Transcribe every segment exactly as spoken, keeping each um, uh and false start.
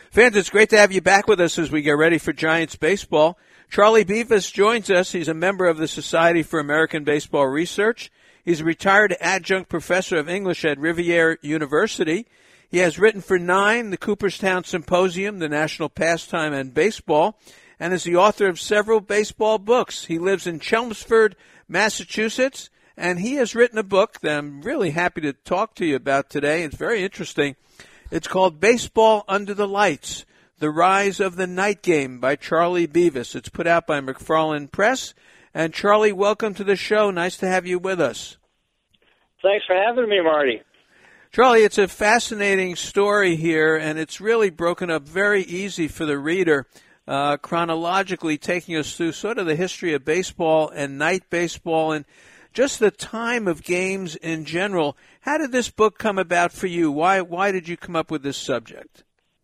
Fans, it's great to have you back with us as we get ready for Giants baseball. Charlie Bevis joins us. He's a member of the Society for American Baseball Research. He's a retired adjunct professor of English at Rivier University. He has written for Nine, the Cooperstown Symposium, the National Pastime and Baseball, and is the author of several baseball books. He lives in Chelmsford, Massachusetts, and he has written a book that I'm really happy to talk to you about today. It's very interesting. It's called Baseball Under the Lights, The Rise of the Night Game by Charlie Bevis. It's put out by McFarland Press. And Charlie, welcome to the show. Nice to have you with us. Thanks for having me, Marty. Charlie, it's a fascinating story here, and it's really broken up very easy for the reader, uh, chronologically taking us through sort of the history of baseball and night baseball and just the time of games in general. How did this book come about for you? Why why did you come up with this subject?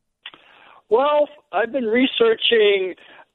Well, I've been researching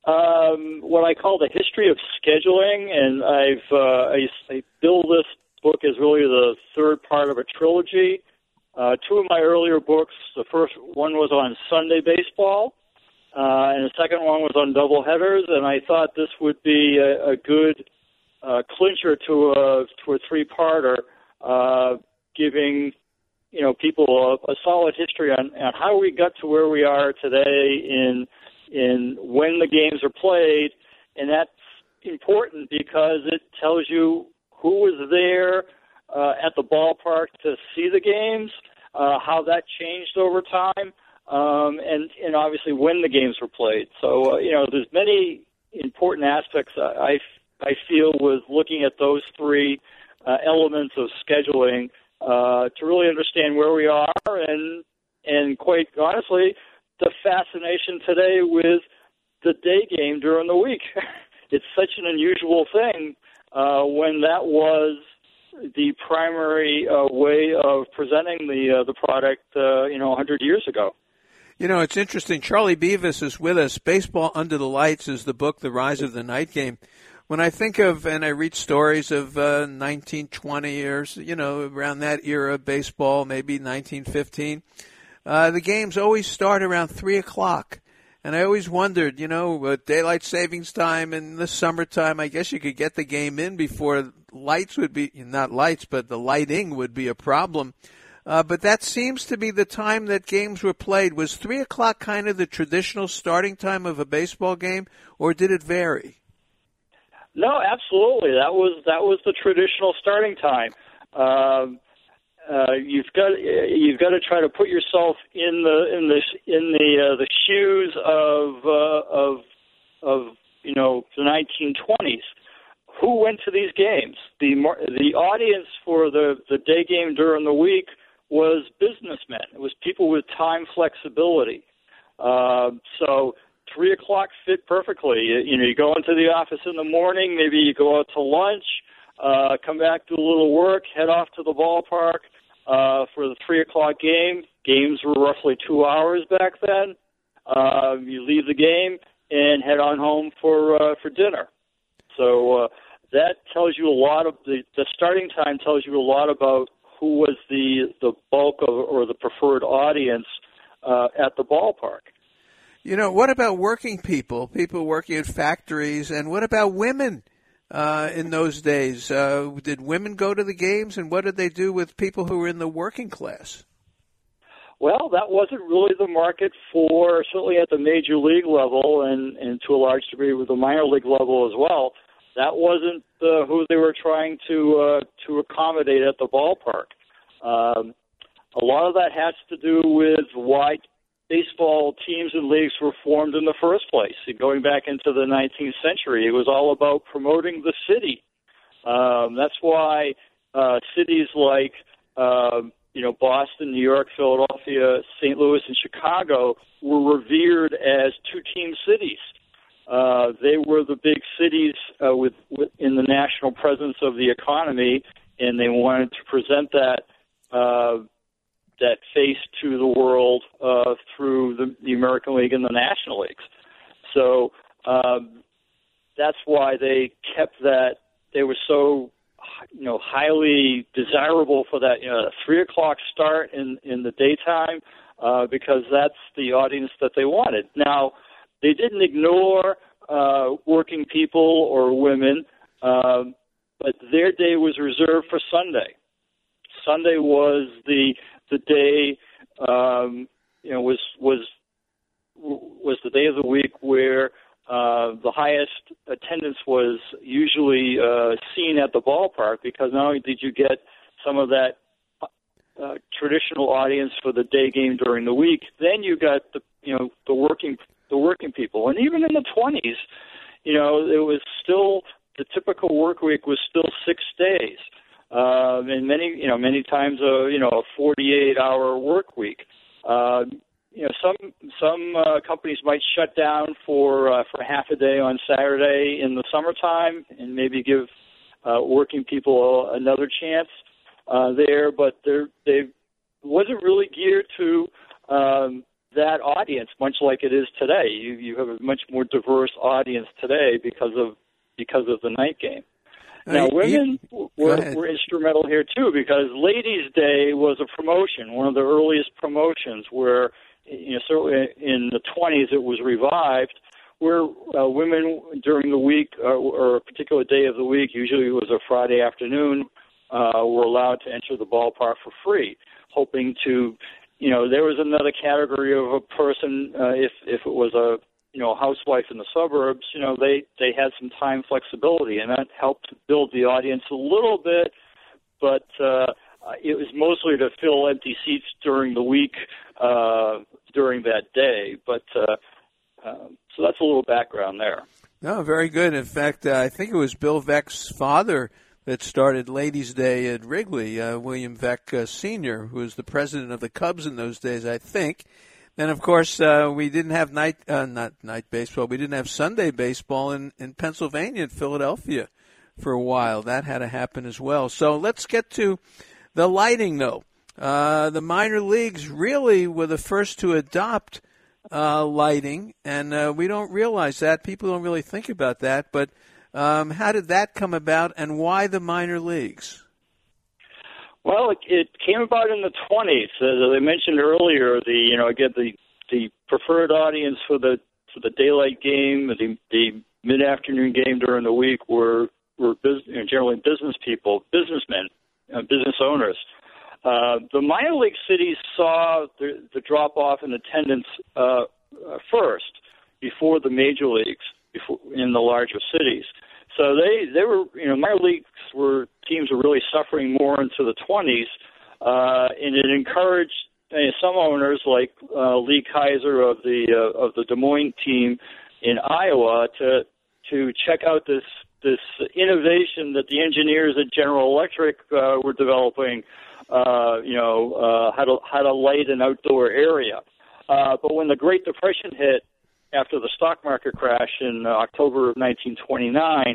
um, what I call the history of scheduling, and I've uh, I, I build this book as really the third part of a trilogy. Uh, two of my earlier books, the first one was on Sunday baseball, uh, and the second one was on doubleheaders, and I thought this would be a, a good uh, clincher to a, to a three-parter, uh, giving you know people a, a solid history on, on how we got to where we are today in in when the games are played, and that's important because it tells you who was there uh, at the ballpark to see the games, uh, how that changed over time, um, and and obviously when the games were played. So uh, you know, there's many important aspects I I feel with looking at those three uh, elements of scheduling uh, to really understand where we are, and and quite honestly, the fascination today with the day game during the week. It's such an unusual thing uh, when that was the primary uh, way of presenting the uh, the product, uh, you know, one hundred years ago. You know, it's interesting. Charlie Bevis is with us. Baseball Under the Lights is the book, The Rise of the Night Game. When I think of, and I read stories of uh, nineteen twenty or, you know, around that era of baseball, maybe nineteen fifteen, uh, the games always start around three o'clock. And I always wondered, you know, with daylight savings time in the summertime, I guess you could get the game in before lights would be, not lights, but the lighting would be a problem. Uh, but that seems to be the time that games were played. Was three o'clock kind of the traditional starting time of a baseball game, or did it vary? No, absolutely. That was that was the traditional starting time. Um, uh, you've got you've got to try to put yourself in the in the in the uh, the shoes of uh, of of you know the nineteen twenties. Who went to these games? The the audience for the the day game during the week was businessmen. It was people with time flexibility. Uh, so. Three o'clock fit perfectly. You, you know, you go into the office in the morning, maybe you go out to lunch, uh, come back, do a little work, head off to the ballpark uh, for the three o'clock game. Games were roughly two hours back then. Uh, you leave the game and head on home for uh, for dinner. So uh, that tells you a lot of the, the starting time tells you a lot about who was the the bulk of or the preferred audience uh, at the ballpark. You know, what about working people, people working at factories, and what about women uh, in those days? Uh, did women go to the games, and what did they do with people who were in the working class? Well, that wasn't really the market for, certainly at the major league level and, and to a large degree with the minor league level as well. That wasn't uh, who they were trying to uh, to accommodate at the ballpark. Um, a lot of that has to do with why baseball teams and leagues were formed in the first place. Going back into the nineteenth century, it was all about promoting the city. Um, that's why uh, cities like uh, you know Boston, New York, Philadelphia, Saint Louis, and Chicago were revered as two-team cities. Uh, they were the big cities uh, with, with in the national presence of the economy, and they wanted to present that uh, that face to the world uh, through the, the American League and the National Leagues. So um, that's why they kept that. They were so, you know, highly desirable for that, you know, a three o'clock start in, in the daytime, uh, because that's the audience that they wanted. Now, they didn't ignore uh, working people or women, uh, but their day was reserved for Sunday. Sunday was the the day, um, you know, was was was the day of the week where uh, the highest attendance was usually uh, seen at the ballpark, because not only did you get some of that uh, traditional audience for the day game during the week, then you got the you know the working the working people, and even in the twenties, you know, it was still the typical work week was still six days. Uh, and many, you know, many times a you know a forty-eight hour work week. Uh, you know, some some uh, companies might shut down for uh, for half a day on Saturday in the summertime, and maybe give uh, working people another chance uh, there. But they're, they wasn't really geared to um, that audience, much like it is today. You you have a much more diverse audience today because of because of the night game. Now, women were, were instrumental here, too, because Ladies' Day was a promotion, one of the earliest promotions where, you know, certainly in the twenties it was revived, where uh, women during the week uh, or a particular day of the week, usually it was a Friday afternoon, uh, were allowed to enter the ballpark for free, hoping to, you know, there was another category of a person, uh, if, if it was a you know, housewife in the suburbs, you know, they, they had some time flexibility, and that helped build the audience a little bit, but uh, it was mostly to fill empty seats during the week, uh, during that day. But uh, uh, so that's a little background there. No, very good. In fact, uh, I think it was Bill Veeck's father that started Ladies' Day at Wrigley, uh, William Veeck uh, Senior, who was the president of the Cubs in those days, I think. And, of course, uh, we didn't have night, uh, not night baseball, we didn't have Sunday baseball in, in Pennsylvania, in Philadelphia, for a while. That had to happen as well. So let's get to the lighting, though. Uh, the minor leagues really were the first to adopt uh, lighting, and uh, we don't realize that. People don't really think about that. But um, how did that come about, and why the minor leagues? Well, it, it came about in the twenties. As I mentioned earlier, the you know again the the preferred audience for the for the daylight game, the the mid afternoon game during the week were were business, you know, generally business people, businessmen, uh, business owners. Uh, the minor league cities saw the, the drop off in attendance uh, uh, first, before the major leagues, before in the larger cities. So they, they were, you know, minor leagues were, teams were really suffering more into the twenties, uh, and it encouraged uh, some owners like uh, Lee Kaiser of the uh, of the Des Moines team in Iowa to to check out this this innovation that the engineers at General Electric uh, were developing. Uh, you know, uh, how to how to light an outdoor area. Uh, but when the Great Depression hit, after the stock market crash in uh, October of nineteen twenty-nine,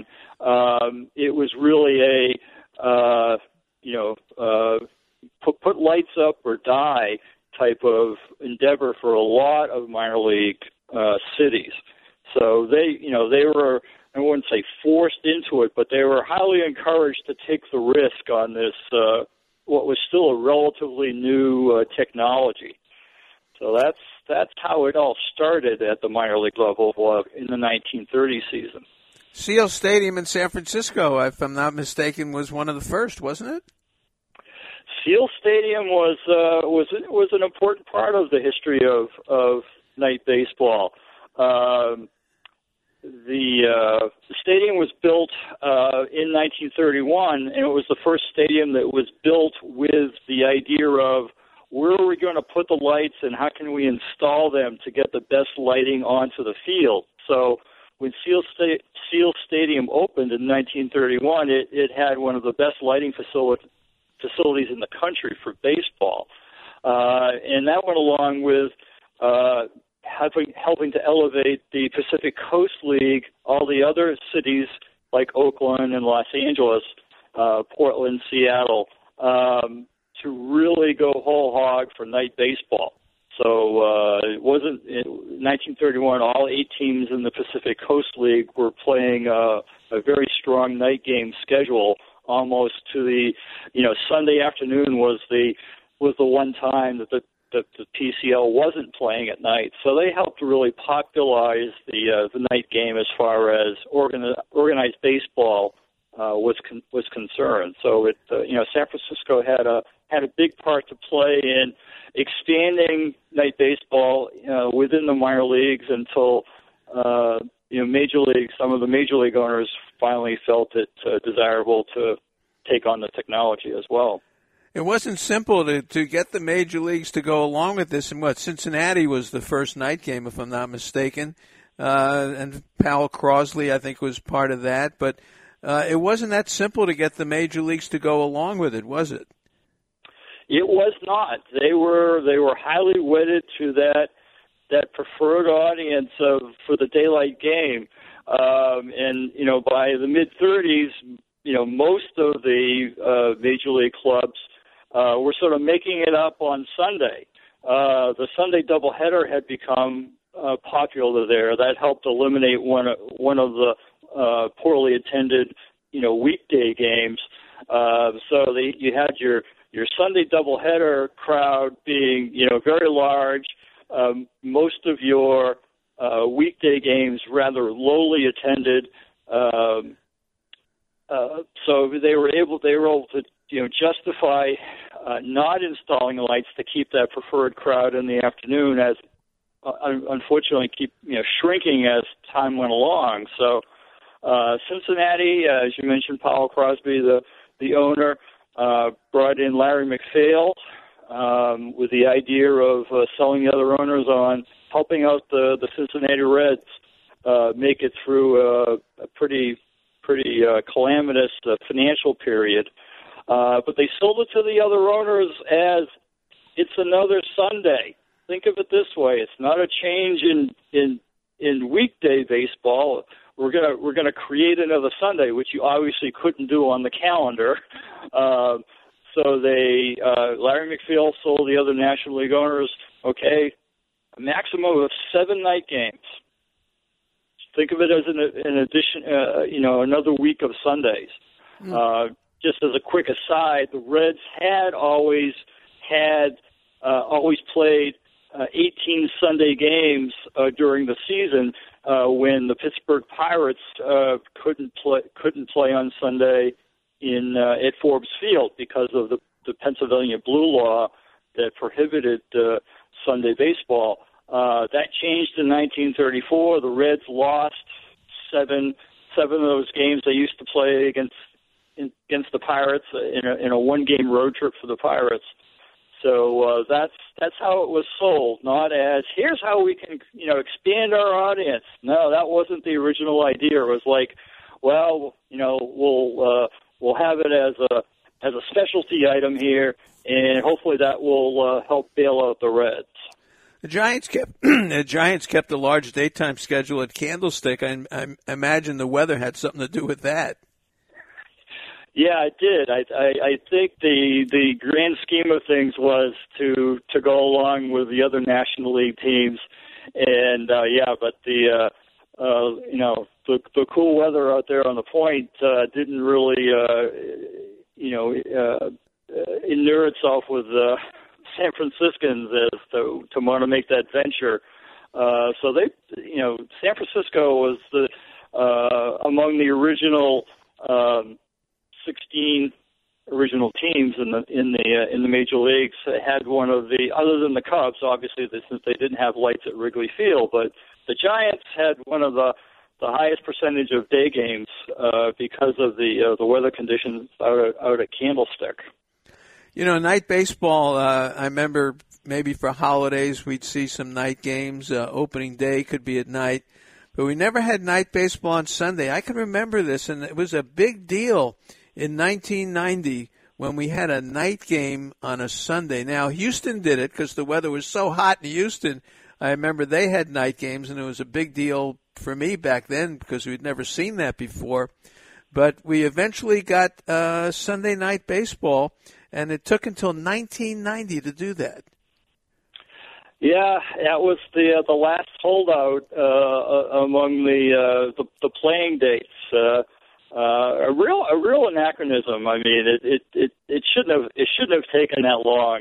um, it was really a, uh, you know, uh, put, put lights up or die type of endeavor for a lot of minor league uh, cities. So they, you know, they were, I wouldn't say forced into it, but they were highly encouraged to take the risk on this, uh, what was still a relatively new uh, technology. So that's that's how it all started at the minor league level uh, in the nineteen thirty season. Seal Stadium in San Francisco, if I'm not mistaken, was one of the first, wasn't it? Seal Stadium was uh, was was an important part of the history of of night baseball. Um, the, uh, the stadium was built uh, in nineteen thirty-one, and it was the first stadium that was built with the idea of where are we going to put the lights and how can we install them to get the best lighting onto the field. So when Seal, Sta- Seal Stadium opened in nineteen thirty-one, it, it had one of the best lighting facility, facilities in the country for baseball. Uh, and that went along with uh, helping, helping to elevate the Pacific Coast League, all the other cities like Oakland and Los Angeles, uh, Portland, Seattle, um, to really go whole hog for night baseball. So uh, it wasn't in nineteen thirty-one. All eight teams in the Pacific Coast League were playing uh, a very strong night game schedule. Almost to the, you know, Sunday afternoon was the was the one time that the the, the P C L wasn't playing at night. So they helped really popularize the uh, the night game as far as organ- organized baseball uh, was con- was concerned. So it uh, you know San Francisco had a had a big part to play in expanding night baseball uh, within the minor leagues until uh, you know major league some of the major league owners finally felt it uh, desirable to take on the technology as well. It wasn't simple to, to get the major leagues to go along with this. And what, Cincinnati was the first night game, if I'm not mistaken. Uh, and Powell Crosley, I think, was part of that. But uh, it wasn't that simple to get the major leagues to go along with it, was it? It was not. They were they were highly wedded to that that preferred audience of for the daylight game. Um, and, you know, by the mid-thirties, you know, most of the uh, major league clubs Uh, we're sort of making it up on Sunday. Uh, the Sunday doubleheader had become uh, popular there. That helped eliminate one of, one of the uh, poorly attended, you know, weekday games. Uh, so they, you had your your Sunday doubleheader crowd being, you know, very large. Um, most of your uh, weekday games rather lowly attended. Um, uh, so they were able they were able to you know, justify uh, not installing lights to keep that preferred crowd in the afternoon, as uh, unfortunately keep you know shrinking as time went along. So uh, Cincinnati, uh, as you mentioned, Powell Crosby, the the owner, uh, brought in Larry McPhail um, with the idea of uh, selling the other owners on helping out the the Cincinnati Reds uh, make it through a, a pretty pretty uh, calamitous uh, financial period. Uh, but they sold it to the other owners as it's another Sunday. Think of it this way: it's not a change in in, in weekday baseball. We're gonna we're gonna create another Sunday, which you obviously couldn't do on the calendar. Uh, so they uh, Larry McPhail sold the other National League owners, okay, a maximum of seven night games. Think of it as an, an addition, uh, you know, another week of Sundays. Mm. Uh, Just as a quick aside, the Reds had always had uh, always played uh, eighteen Sunday games uh, during the season uh, when the Pittsburgh Pirates uh, couldn't play couldn't play on Sunday in uh, at Forbes Field because of the, the Pennsylvania Blue Law that prohibited uh, Sunday baseball. Uh, that changed in nineteen thirty-four. The Reds lost seven seven of those games they used to play against. against the Pirates in a, in a one-game road trip for the Pirates. So uh, that's that's how it was sold, not as here's how we can you know expand our audience. No, that wasn't the original idea. It was like, well, you know, we'll uh, we'll have it as a as a specialty item here, and hopefully that will uh, help bail out the Reds. The Giants kept the Giants kept a large daytime schedule at Candlestick. I, I imagine the weather had something to do with that. Yeah, it did. I, I, I think the the grand scheme of things was to to go along with the other National League teams, and uh, yeah, but the uh, uh, you know the the cool weather out there on the point uh, didn't really uh, you know uh, inure itself with uh, San Franciscans as to to want to make that venture. Uh, so they, you know, San Francisco was the uh, among the original. Um, sixteen original teams in the in the uh, in the major leagues had one of the other than the Cubs, obviously, since they didn't have lights at Wrigley Field, but the Giants had one of the the highest percentage of day games uh, because of the uh, the weather conditions out at, out at Candlestick. You know, night baseball. Uh, I remember maybe for holidays we'd see some night games. Uh, opening day could be at night. But we never had night baseball on Sunday. I can remember this, and it was a big deal in nineteen ninety when we had a night game on a Sunday. Now, Houston did it because the weather was so hot in Houston. I remember they had night games, and it was a big deal for me back then because we'd never seen that before. But we eventually got uh, Sunday night baseball, and it took until nineteen ninety to do that. Yeah, that was the uh, the last holdout uh, among the, uh, the the playing dates. Uh, uh, a real a real anachronism. I mean, it it, it, it shouldn't have it shouldn't have taken that long.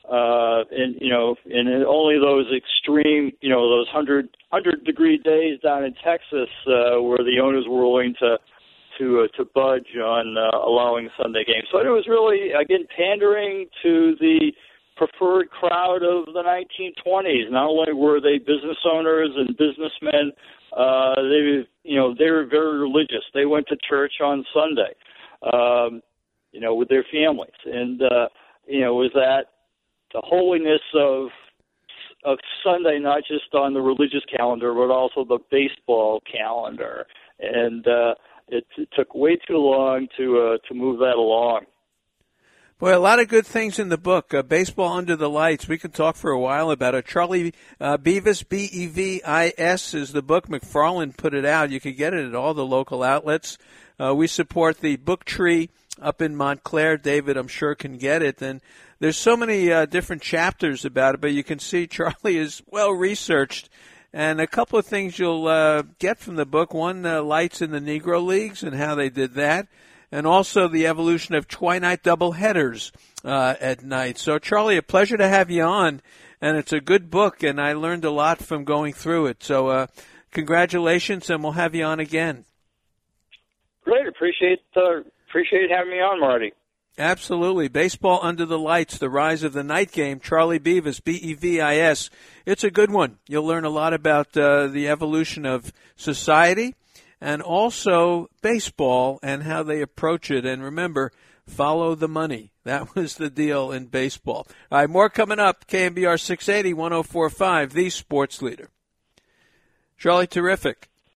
Uh, and, you know, and only those extreme, you know, those hundred, hundred degree days down in Texas, uh, where the owners were willing to, to, uh, to budge on, uh, allowing Sunday games. So it was really, again, pandering to the preferred crowd of the nineteen twenties. Not only were they business owners and businessmen, uh, they, you know, they were very religious. They went to church on Sunday, um, you know, with their families. And, uh, you know, was that the holiness of of Sunday, not just on the religious calendar, but also the baseball calendar. And uh, it, it took way too long to uh, to move that along. Boy, a lot of good things in the book. Uh, Baseball Under the Lights. We could talk for a while about it. Charlie uh, Bevis, B E V I S, is the book. McFarland put it out. You could get it at all the local outlets. Uh, we support the Book Tree up in Montclair. David, I'm sure, can get it. And there's so many uh, different chapters about it, but you can see Charlie is well researched. And a couple of things you'll uh, get from the book. One, uh, lights in the Negro Leagues and how they did that. And also the evolution of twilight doubleheaders uh, at night. So, Charlie, a pleasure to have you on. And it's a good book, and I learned a lot from going through it. So uh, congratulations, and we'll have you on again. Great. Appreciate, uh, appreciate having me on, Marty. Absolutely. Baseball Under the Lights, The Rise of the Night Game, Charlie Bevis, B E V I S. It's a good one. You'll learn a lot about uh, the evolution of society and also baseball and how they approach it. And remember, follow the money. That was the deal in baseball. All right, more coming up. K M B R six eighty, one oh four point five, the sports leader. Charlie, terrific.